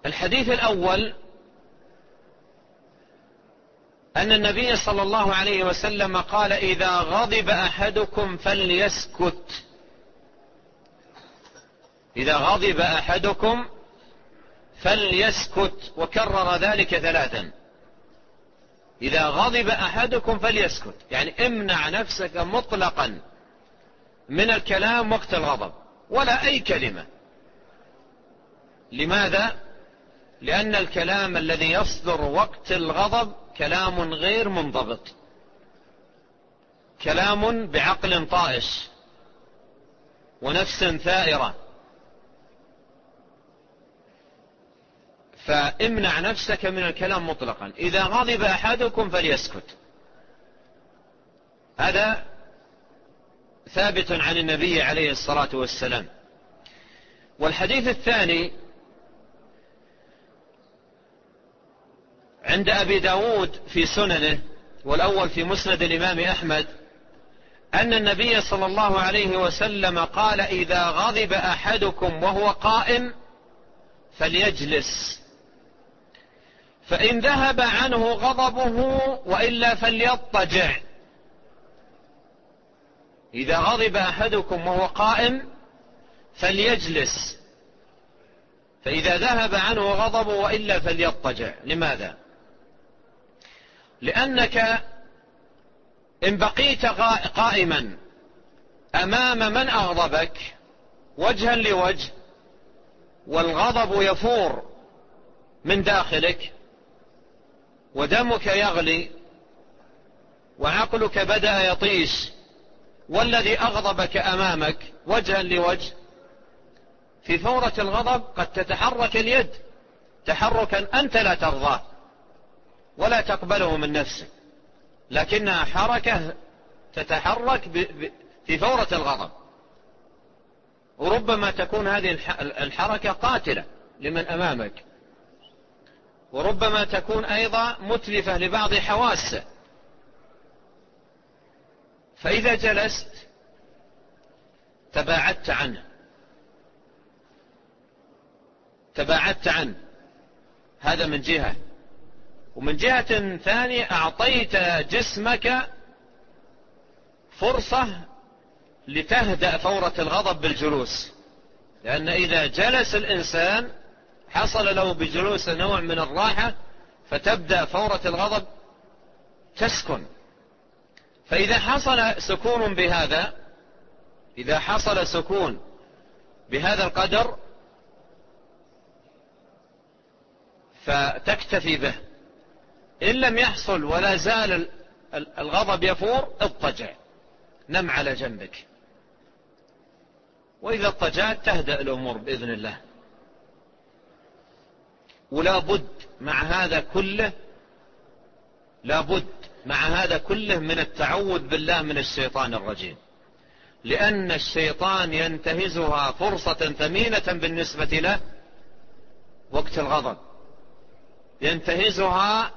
الحديث الأول أن النبي صلى الله عليه وسلم قال: إذا غضب أحدكم فليسكت. إذا غضب أحدكم فليسكت، وكرر ذلك 3. إذا غضب أحدكم فليسكت، يعني امنع نفسك مطلقا من الكلام وقت الغضب، ولا أي كلمة. لماذا؟ لأن الكلام الذي يصدر وقت الغضب كلام غير منضبط، كلام بعقل طائش ونفس ثائرة. فامنع نفسك من الكلام مطلقا. إذا غضب أحدكم فليسكت، هذا ثابت عن النبي عليه الصلاة والسلام. والحديث الثاني عند أبي داود في سننه، والأول في مسند الإمام أحمد، أن النبي صلى الله عليه وسلم قال: إذا غضب أحدكم وهو قائم فليجلس، فإن ذهب عنه غضبه وإلا فليضطجع. إذا غضب أحدكم وهو قائم فليجلس، فإذا ذهب عنه غضبه وإلا فليضطجع. لماذا؟ لأنك إن بقيت قائما أمام من أغضبك وجها لوجه، والغضب يفور من داخلك، ودمك يغلي، وعقلك بدأ يطيش، والذي أغضبك أمامك وجها لوجه، في فورة الغضب قد تتحرك اليد تحركا أنت لا ترضاه ولا تقبله من نفسك، لكنها حركة تتحرك في فورة الغضب، وربما تكون هذه الحركة قاتلة لمن أمامك، وربما تكون أيضا متلفة لبعض حواسه. فإذا جلست تباعدت عنه، هذا من جهة. ومن جهة ثانية أعطيت جسمك فرصة لتهدأ فورة الغضب بالجلوس، لأن إذا جلس الإنسان حصل له بجلوس نوع من الراحة، فتبدأ فورة الغضب تسكن. فإذا حصل سكون بهذا، إذا حصل سكون بهذا القدر فتكتفي به. إن لم يحصل ولا زال الغضب يفور، اضطجع، نم على جنبك، وإذا اضطجعت تهدأ الأمور بإذن الله. ولا بد مع هذا كله من التعوذ بالله من الشيطان الرجيم، لأن الشيطان ينتهزها فرصة ثمينة بالنسبة له وقت الغضب، ينتهزها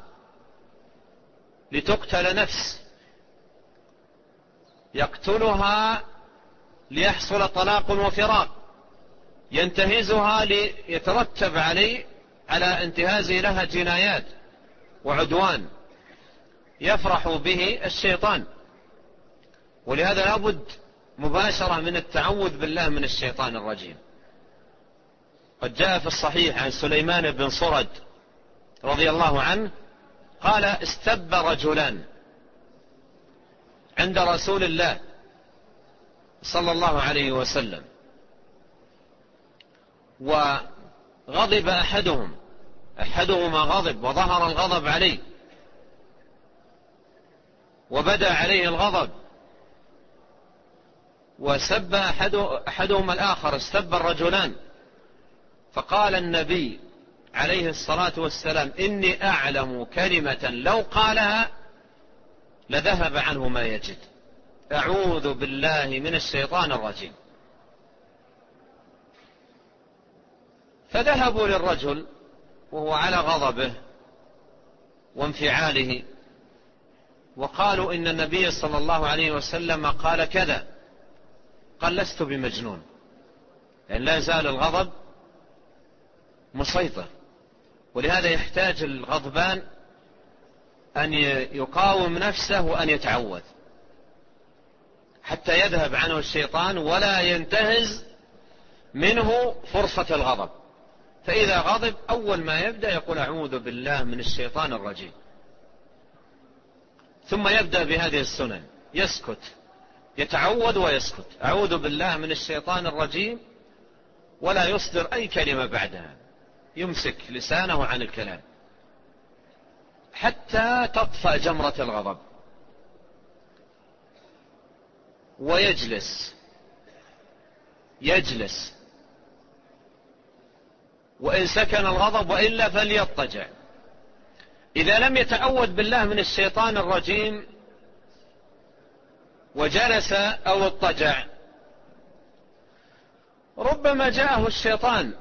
لتقتل نفس، يقتلها ليحصل طلاق وفراق، ينتهزها ليترتب على انتهازه لها جنايات وعدوان يفرح به الشيطان. ولهذا لابد مباشرة من التعوذ بالله من الشيطان الرجيم. قد جاء في الصحيح عن سليمان بن صرد رضي الله عنه قال: استب رجلان عند رسول الله صلى الله عليه وسلم، وغضب أحدهما غضب وظهر الغضب عليه وبدأ عليه الغضب، وسب أحدهما الآخر، استب الرجلان. فقال النبي عليه الصلاة والسلام: إني أعلم كلمة لو قالها لذهب عنه ما يجد. أعوذ بالله من الشيطان الرجيم. فذهبوا للرجل وهو على غضبه وانفعاله، وقالوا: إن النبي صلى الله عليه وسلم قال كذا. قال: لست بمجنون، لأن لا يزال الغضب مسيطر، ولهذا يحتاج الغضبان أن يقاوم نفسه وأن يتعوذ حتى يذهب عنه الشيطان ولا ينتهز منه فرصة الغضب. فإذا غضب أول ما يبدأ يقول أعوذ بالله من الشيطان الرجيم، ثم يبدأ بهذه السنن، يسكت، يتعوذ ويسكت، أعوذ بالله من الشيطان الرجيم، ولا يصدر أي كلمة بعدها، يمسك لسانه عن الكلام حتى تطفأ جمرة الغضب، ويجلس وإن سكن الغضب، وإلا فليضطجع. إذا لم يتعوذ بالله من الشيطان الرجيم وجلس أو اضطجع، ربما جاءه الشيطان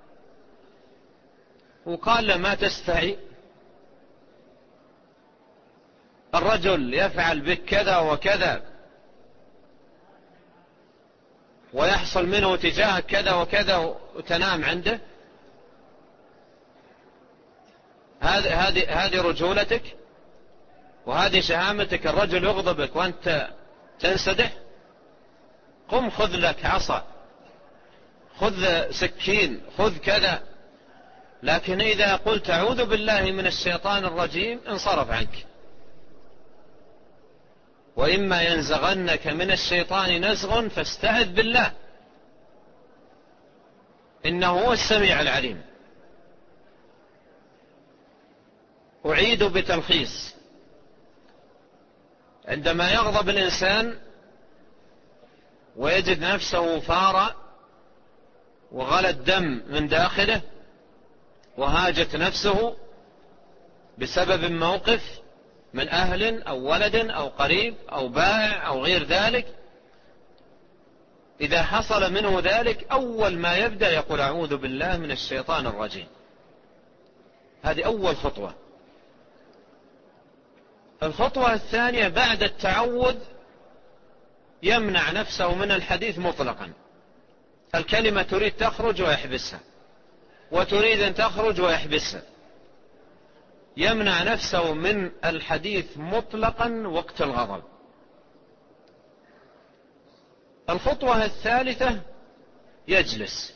وقال له ما تستحي، الرجل يفعل بك كذا وكذا ويحصل منه تجاهك كذا وكذا وتنام عنده، هذه رجولتك وهذه شهامتك، الرجل يغضبك وأنت تنسدح؟ قم خذ لك عصا، خذ سكين، خذ كذا. لكن إذا قلت أعوذ بالله من الشيطان الرجيم انصرف عنك. وإما ينزغنك من الشيطان نزغ فاستعذ بالله إنه هو السميع العليم. أعيد بتلخيص: عندما يغضب الإنسان ويجد نفسه فار وغلى الدم من داخله وهاجت نفسه بسبب موقف من أهل أو ولد أو قريب أو بائع أو غير ذلك، إذا حصل منه ذلك أول ما يبدأ يقول أعوذ بالله من الشيطان الرجيم. هذه أول خطوة. الخطوة الثانية بعد التعوذ يمنع نفسه من الحديث مطلقا. الكلمة تريد تخرج ويحبسها، وتريد أن تخرج ويحبسها. يمنع نفسه من الحديث مطلقا وقت الغضب. الخطوة الثالثة يجلس.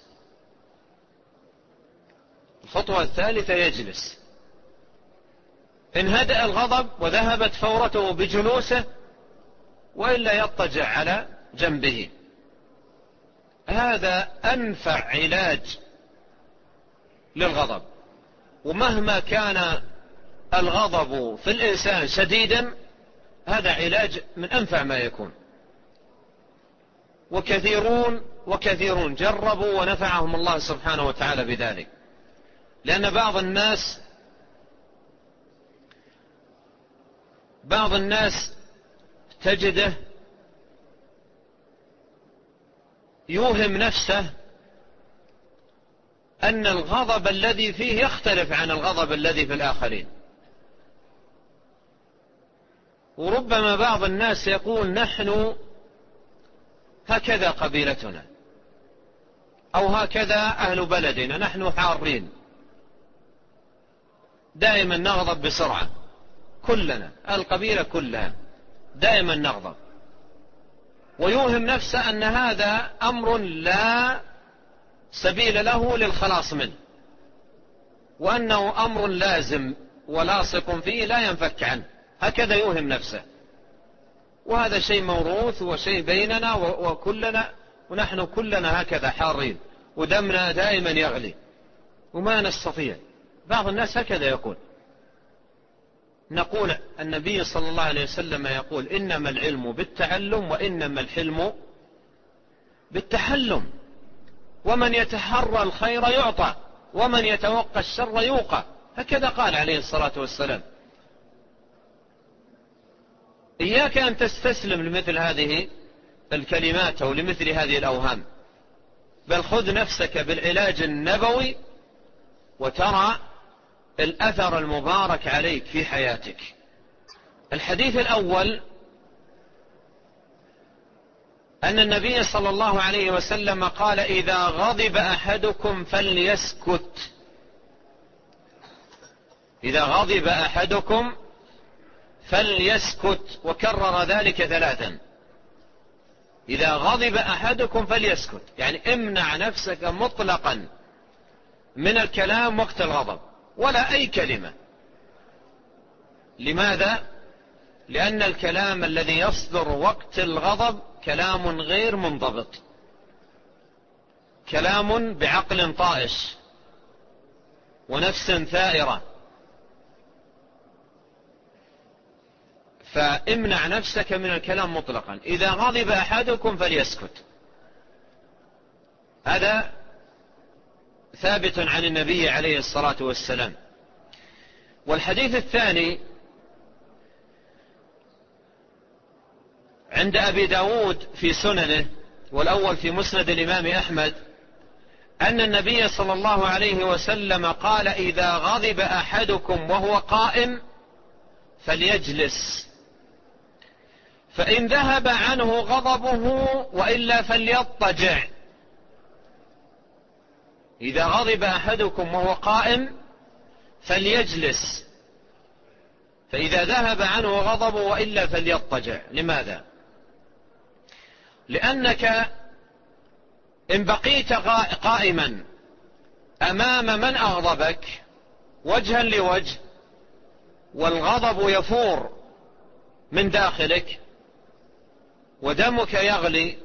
إن هدأ الغضب وذهبت فورته بجلوسه، وإلا يضطجع على جنبه. هذا أنفع علاج للغضب. ومهما كان الغضب في الإنسان شديدا، هذا علاج من أنفع ما يكون. وكثيرون جربوا ونفعهم الله سبحانه وتعالى بذلك. لأن بعض الناس تجده يوهم نفسه أن الغضب الذي فيه يختلف عن الغضب الذي في الآخرين. وربما بعض الناس يقول نحن هكذا قبيلتنا، أو هكذا أهل بلدنا، نحن حارين دائما نغضب بسرعة، كلنا القبيلة كلها دائما نغضب. ويوهم نفسه أن هذا أمر لا سبيل له للخلاص منه، وأنه أمر لازم ولاصق فيه لا ينفك عنه. هكذا يوهم نفسه. وهذا شيء موروث وشيء بيننا ونحن كلنا هكذا حارين، ودمنا دائما يغلي وما نستطيع. بعض الناس هكذا يقول. نقول النبي صلى الله عليه وسلم يقول إنما العلم بالتعلم وإنما الحلم بالتحلم، ومن يتحرى الخير يعطى ومن يتوقى الشر يوقى. هكذا قال عليه الصلاة والسلام. إياك أن تستسلم لمثل هذه الكلمات أو لمثل هذه الأوهام، بل خذ نفسك بالعلاج النبوي وترى الأثر المبارك عليك في حياتك. الحديث الأول أن النبي صلى الله عليه وسلم قال إذا غضب أحدكم فليسكت إذا غضب أحدكم فليسكت، وكرر ذلك 3. إذا غضب أحدكم فليسكت، يعني امنع نفسك مطلقا من الكلام وقت الغضب، ولا أي كلمة. لماذا؟ لأن الكلام الذي يصدر وقت الغضب كلام غير منضبط، كلام بعقل طائش ونفس ثائرة. فامنع نفسك من الكلام مطلقا. إذا غضب أحدكم فليسكت، هذا ثابت عن النبي عليه الصلاة والسلام. والحديث الثاني عند أبي داود في سننه، والأول في مسند الإمام أحمد، أن النبي صلى الله عليه وسلم قال: إذا غضب أحدكم وهو قائم فليجلس، فإن ذهب عنه غضبه وإلا فليضطجع. إذا غضب أحدكم وهو قائم فليجلس، فإذا ذهب عنه غضبه وإلا فليضطجع. لماذا؟ لأنك إن بقيت قائما أمام من أغضبك وجها لوجه والغضب يفور من داخلك ودمك يغلي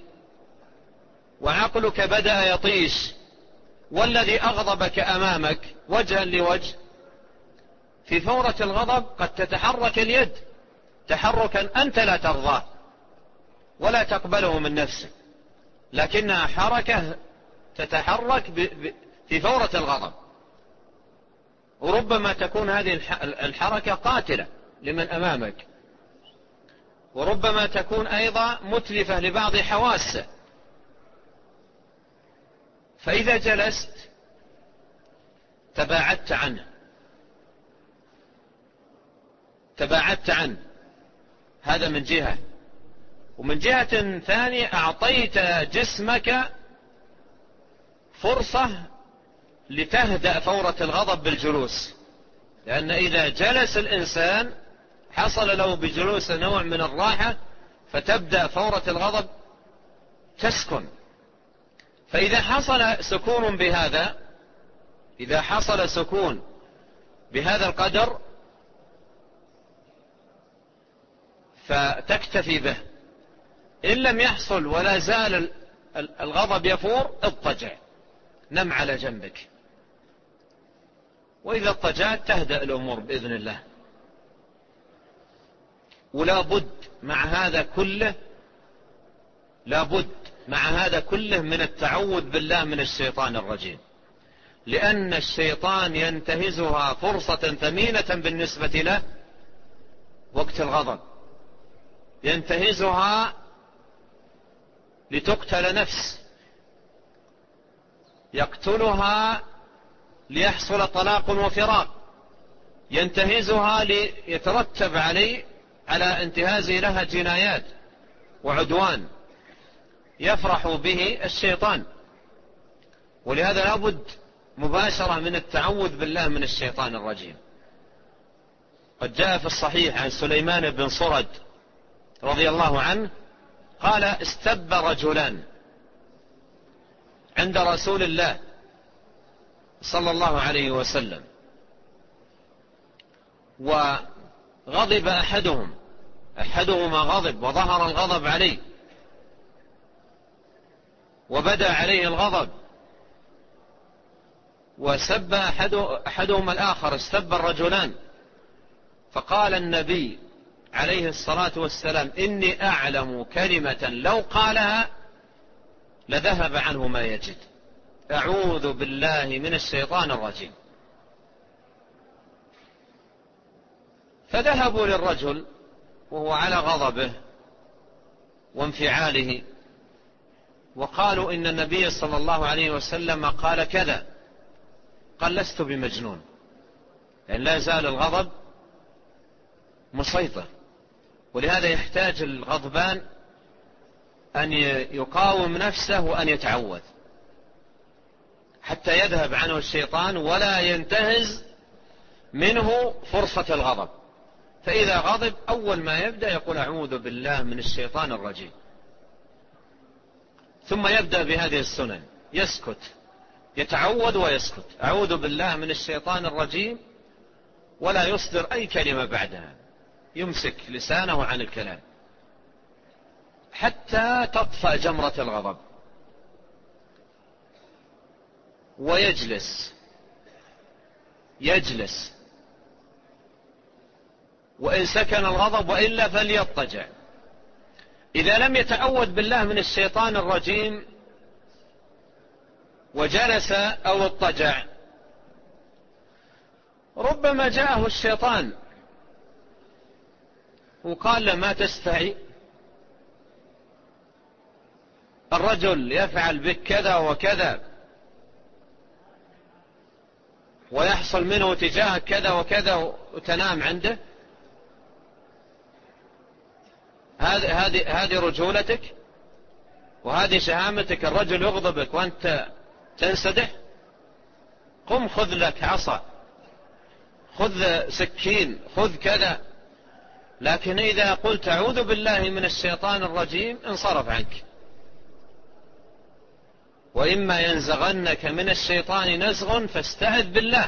وعقلك بدأ يطيش، والذي أغضبك أمامك وجها لوجه، في فورة الغضب قد تتحرك اليد تحركا أنت لا ترضاه ولا تقبله من نفسك، لكنها حركة تتحرك في فورة الغضب، وربما تكون هذه الحركة قاتلة لمن أمامك، وربما تكون أيضا متلفة لبعض حواسه. فإذا جلست تباعدت عنه، هذا من جهة. ومن جهة ثانية أعطيت جسمك فرصة لتهدأ فورة الغضب بالجلوس، لأن إذا جلس الإنسان حصل له بجلوس نوع من الراحة، فتبدأ فورة الغضب تسكن. فإذا حصل سكون بهذا، إذا حصل سكون بهذا القدر فتكتفي به. إن لم يحصل ولا زال الغضب يفور، اضطجع، نم على جنبك، وإذا اضطجعت تهدأ الأمور بإذن الله. ولا بد مع هذا كله من التعوذ بالله من الشيطان الرجيم، لأن الشيطان ينتهزها فرصة ثمينة بالنسبة له وقت الغضب، ينتهزها لتقتل نفس، يقتلها ليحصل طلاق وفراق، ينتهزها ليترتب على انتهازه لها جنايات وعدوان يفرح به الشيطان. ولهذا لابد مباشرة من التعوذ بالله من الشيطان الرجيم. قد جاء في الصحيح عن سليمان بن صرد رضي الله عنه قال: استب رجلان عند رسول الله صلى الله عليه وسلم، وغضب أحدهما غضب وظهر الغضب عليه وبدأ عليه الغضب، وسب أحدهما الآخر، استب الرجلان. فقال النبي عليه الصلاة والسلام: إني أعلم كلمة لو قالها لذهب عنه ما يجد. أعوذ بالله من الشيطان الرجيم. فذهبوا للرجل وهو على غضبه وانفعاله، وقالوا: إن النبي صلى الله عليه وسلم قال كذا. قال: لست بمجنون، لأن لا زال الغضب مسيطر. ولهذا يحتاج الغضبان أن يقاوم نفسه وأن يتعوذ حتى يذهب عنه الشيطان ولا ينتهز منه فرصة الغضب، فإذا غضب أول ما يبدأ يقول أعوذ بالله من الشيطان الرجيم، ثم يبدأ بهذه السنن، يسكت، يتعود ويسكت، أعوذ بالله من الشيطان الرجيم، ولا يصدر أي كلمة بعدها، يمسك لسانه عن الكلام حتى تطفأ جمرة الغضب، ويجلس وإن سكن الغضب، وإلا فليضطجع. إذا لم يتعوذ بالله من الشيطان الرجيم وجلس أو اضطجع، ربما جاءه الشيطان وقال له ما تستحي، الرجل يفعل بك كذا وكذا ويحصل منه تجاهك كذا وكذا، وتنام عنده. هذه رجولتك وهذه شهامتك، الرجل يغضبك وأنت تنسدح؟ قم خذ لك عصا، خذ سكين، خذ كذا. لكن إذا قلت أعوذ بالله من الشيطان الرجيم انصرف عنك. وإما ينزغنك من الشيطان نزغ فاستعذ بالله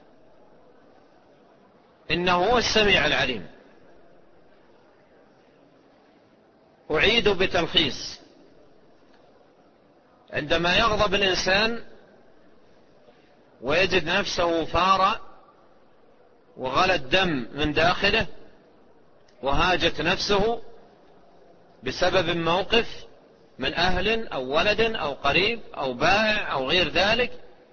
إنه هو السميع العليم. أعيد بتلخيص: عندما يغضب الإنسان ويجد نفسه فار وغلى الدم من داخله وهاجت نفسه بسبب موقف من أهل أو ولد أو قريب أو بائع أو غير ذلك،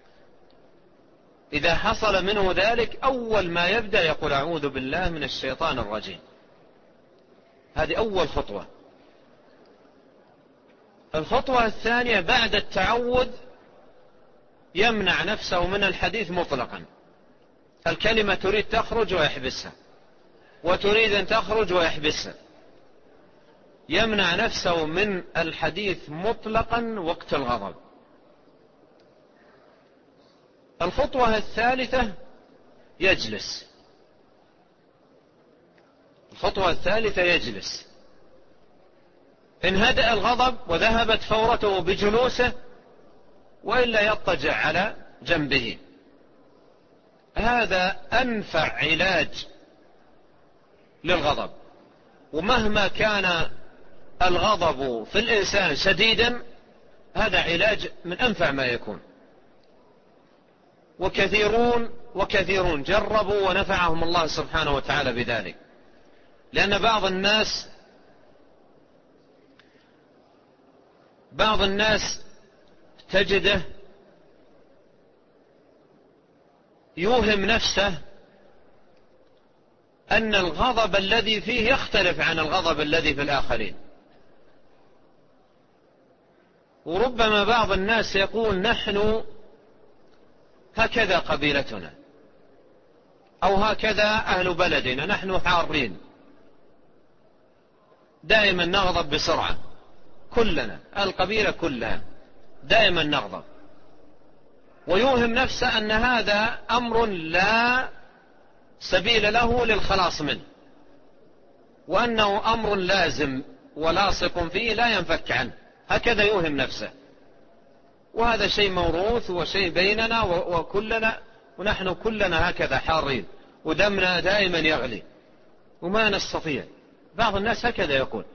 إذا حصل منه ذلك أول ما يبدأ يقول أعوذ بالله من الشيطان الرجيم. هذه أول خطوة. الخطوة الثانية بعد التعوذ يمنع نفسه من الحديث مطلقا. الكلمة تريد تخرج ويحبسها، وتريد أن تخرج ويحبسها. يمنع نفسه من الحديث مطلقا وقت الغضب. الخطوة الثالثة يجلس. إن هدأ الغضب وذهبت فورته بجلوسه، وإلا يضطجع على جنبه. هذا أنفع علاج للغضب. ومهما كان الغضب في الإنسان شديدا، هذا علاج من أنفع ما يكون. وكثيرون جربوا ونفعهم الله سبحانه وتعالى بذلك. لأن بعض الناس تجده يوهم نفسه أن الغضب الذي فيه يختلف عن الغضب الذي في الآخرين. وربما بعض الناس يقول نحن هكذا قبيلتنا، أو هكذا أهل بلدنا، نحن حارين دائما نغضب بسرعة، كلنا القبيلة كلها دائما نغضب. ويوهم نفسه أن هذا أمر لا سبيل له للخلاص منه، وأنه أمر لازم ولاصق فيه لا ينفك عنه. هكذا يوهم نفسه. وهذا شيء موروث وشيء بيننا وكلنا، ونحن كلنا هكذا حارين ودمنا دائما يغلي وما نستطيع. بعض الناس هكذا يقول.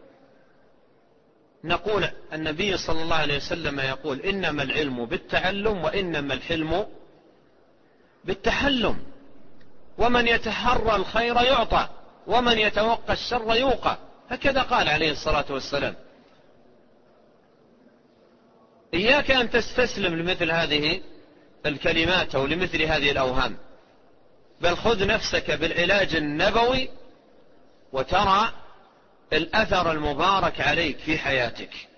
نقول النبي صلى الله عليه وسلم يقول إنما العلم بالتعلم وإنما الحلم بالتحلم، ومن يتحرى الخير يعطى ومن يتوقى الشر يوقى. هكذا قال عليه الصلاة والسلام. إياك أن تستسلم لمثل هذه الكلمات أو لمثل هذه الأوهام، بل خذ نفسك بالعلاج النبوي وترى الأثر المبارك عليك في حياتك.